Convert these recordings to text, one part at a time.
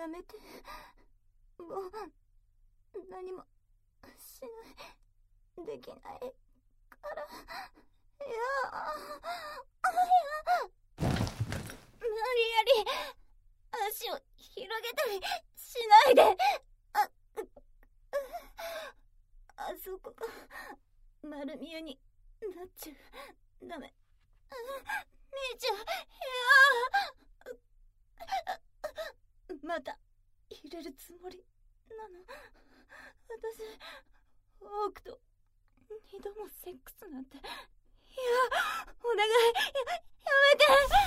めて。もう何もしない、できないから。いや、無理やり足を広げたりしないで。あそこが丸見えになっちゃう。ダメ。見えちゃう。いや、また入れるつもりなの。私、多くと2度もセックスなんて。いや、お願い、やめて。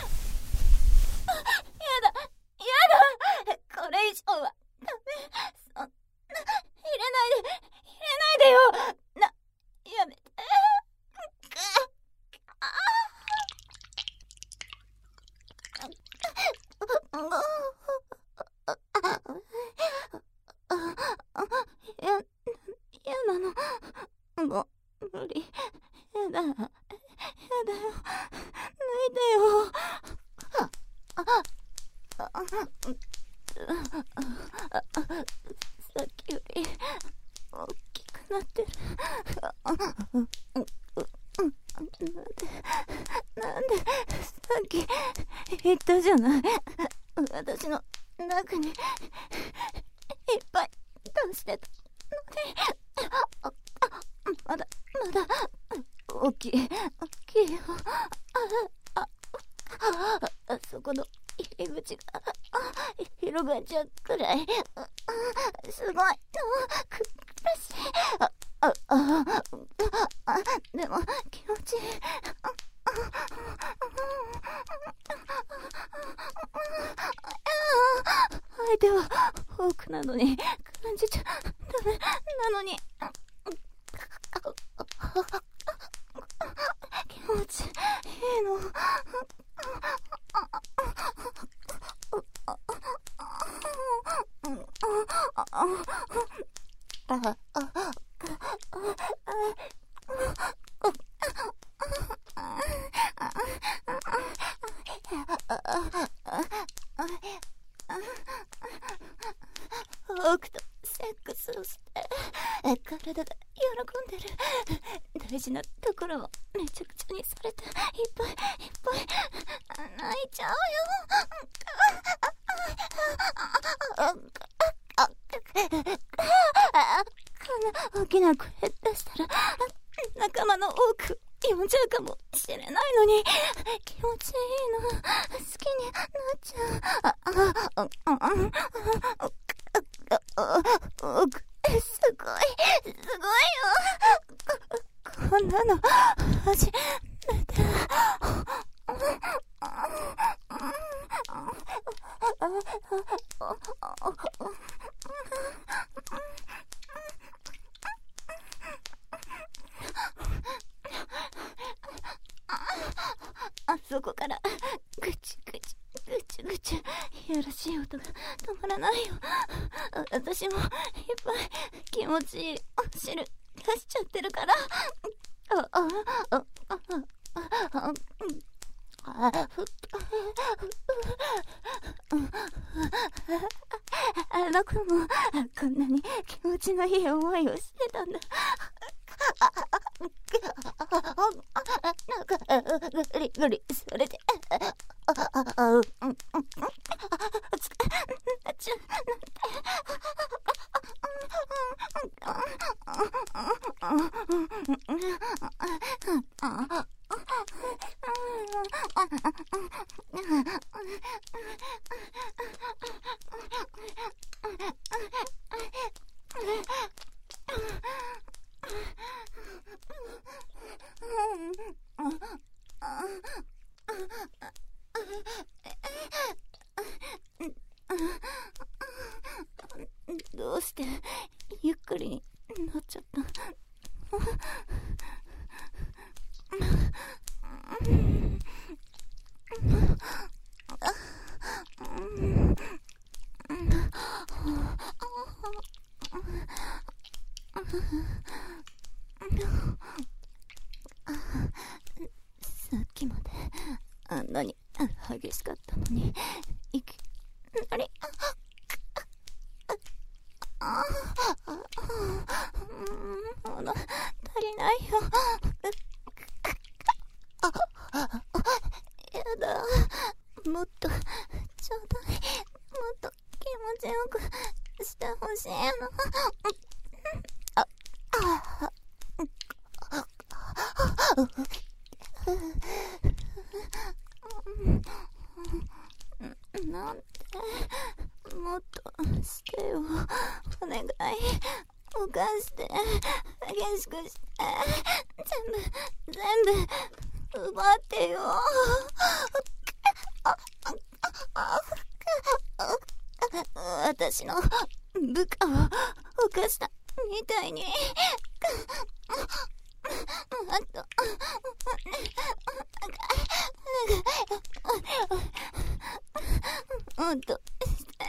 やだ、これ以上はダメ。そんな、入れないでよ。やめて。やなの。もう無理。やだよ。抜いてよ。さっきより大きくなってる。なんでさっき言ったじゃない。私の中にいっぱい出してたのに。まだ大きいよ。あそこの入り口が広がっちゃうくらいすごい苦しい。でも気持ちいい。相手はフォークなのに感じちゃダメなのに。気持ちいいの。フォークとセックスをして体が喜んでる。大事なところをめちゃくちゃにされていっぱい泣いちゃうよ。こんな大きな声出したら仲間の多く呼んじゃうかもしれないのに。気持ちいいの。好きになっちゃう。すごいよ。こんなの初めて。あそこからぐちいやらしい音が止まらないよ。私もいっぱい気持ちいいお汁出しちゃってるから。あの子もこんなに気持ちのいい思いをしてたんだ。グリグリそれでどうしてゆっくりになっちゃった。さっきまであんなに激しかったのにいきなりないよ。やだ。もっとちょうだい。もっと気持ちよくしてほしいの。なんて、もっとしてよ。お願い。犯して激しくして全部奪ってよ。私の部下を犯したみたいに。あともっとして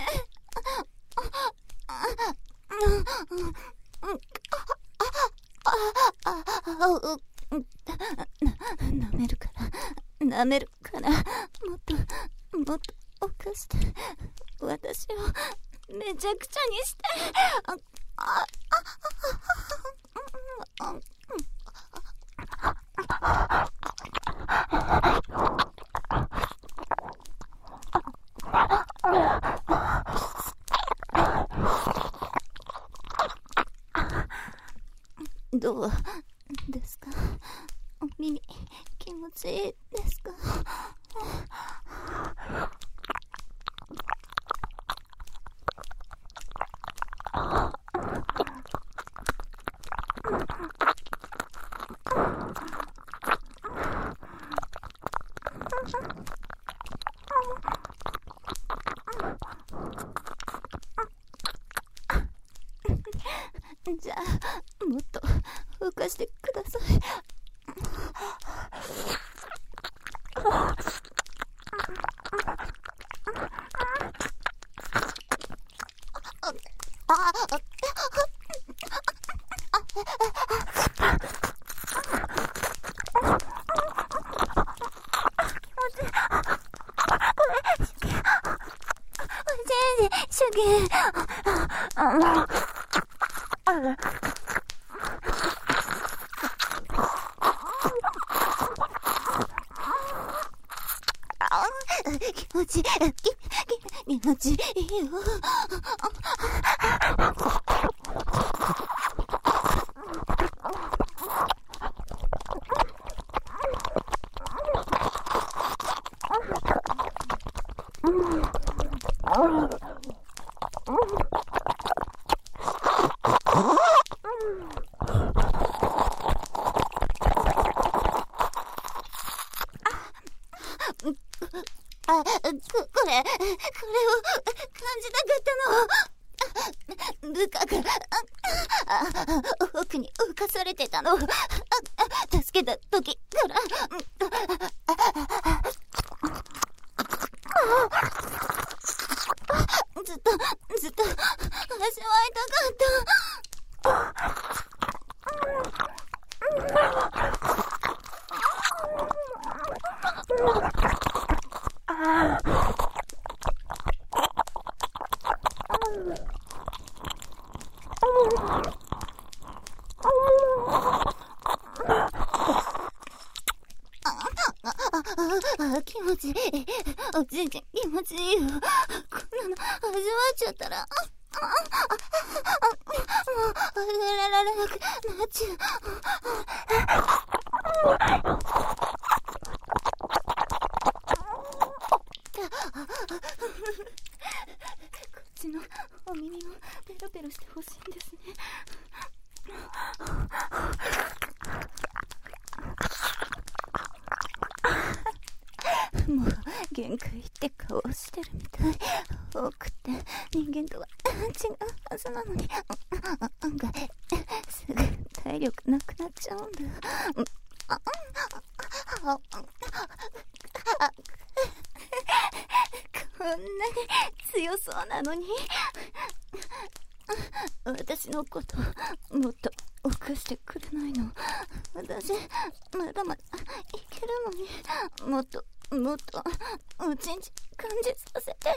舐めるからもっと犯して、私をめちゃくちゃにして。どうですか？お耳気持ちいいですか？じゃあもっと動かしてください。主義。気持ちいいよ。これを感じたかったの。部下が奥に浮かされてたの。助けた時からずっと足は痛かった。気持ちいい。おじいちゃん気持ちいいよ。こんなの味わっちゃったらもう触れられなくなっちゃう。こっちのお耳もペロペロしてほしいんですね。もう限界って顔してるみたい。多くて人間とは違うはずなのに案外すぐ体力なくなっちゃうんだ。こんなに強そうなのに。私のこともっと犯してくれないの？私まだまだいけるのに、もっとうちんち感じさせてよ。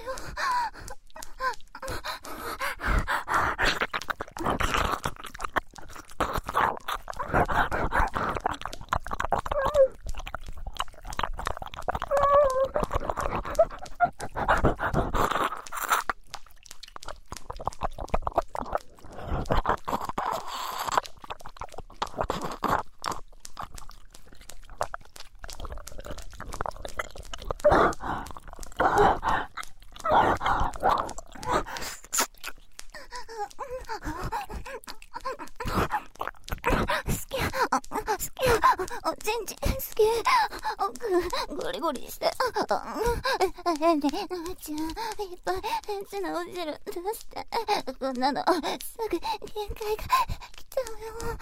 ちんちん好き。奥、ゴリゴリして。ねえ、なあちゃん、いっぱい、血のお汁出して。こんなの、すぐ、限界が来ちゃうよ。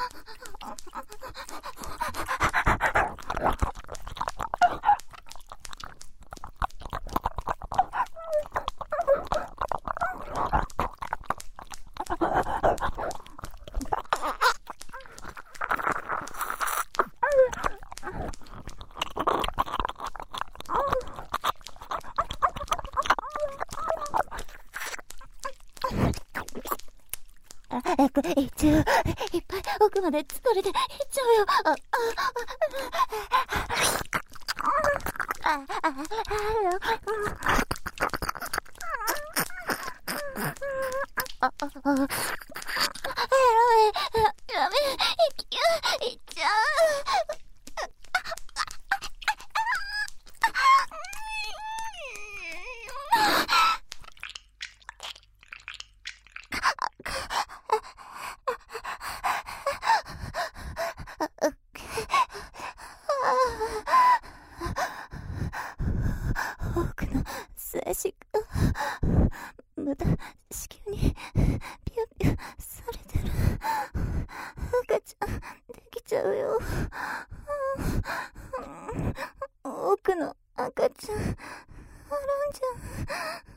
一応、いっぱい奥まで疲れていっちゃうよ。やめ、いっちゃう。奥の精子がまた子宮にピュピュされてる。赤ちゃんできちゃうよ。奥の赤ちゃん、アランちゃん。